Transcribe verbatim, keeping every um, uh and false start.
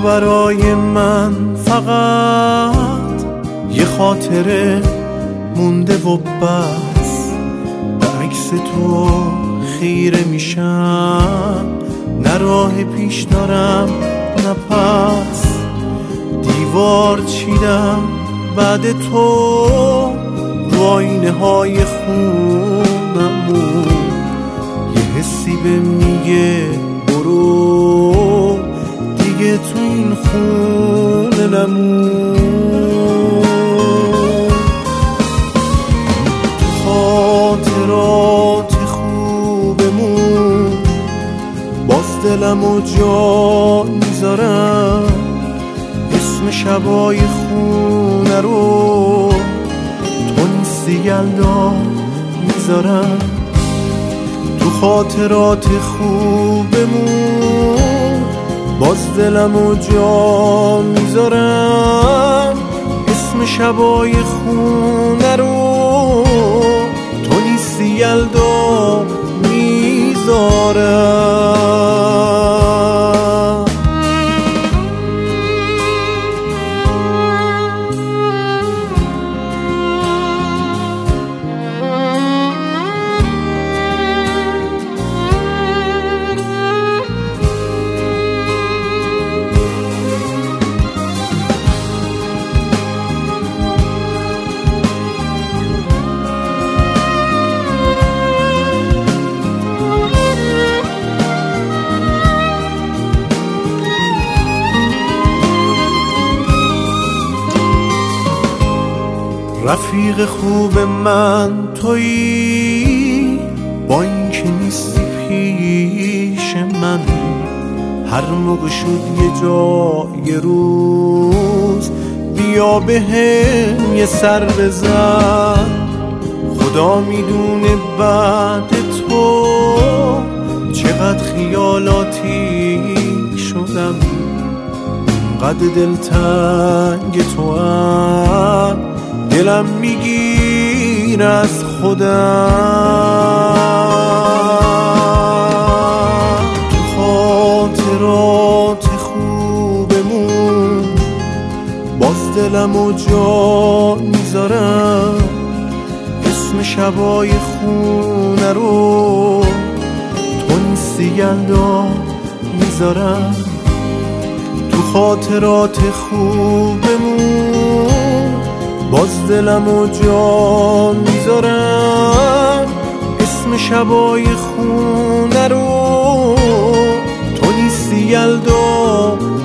برای من فقط یه خاطره مونده و بس، به عکس تو خیره میشم، نه راه پیش دارم نه پس. دیوار چیدم بعد تو رو آینه های خونمون، یه حسی به میگه برو دیگه تو این خونه نمون. خاطرات خوبمون باز دلمو جا میذارم، اسم شبای خونه رو تو نیستی یلدا میذارم. تو خاطرات خوبمون باز دلمو جا میذارم، اسم شبای خونه رو تو نیستی یلدا میذارم. رفیق خوب من تویی، با این که نیستی پیش من، هر موقع شد یه جا یه روز بیا به هم یه سر بزن. خدا میدونه بعد تو چقدر خیالاتی شدم، قد دلتنگ تو هم دلم میگیر از خودم. تو خاطرات خوبمون باز دلمو جا میذارم، اسم شبای خونه رو تو نیستی یلدا میذارم. تو خاطرات خوبمون باز دلمو جا میذارم، اسم شبای خونه رو تو نیستی یلدا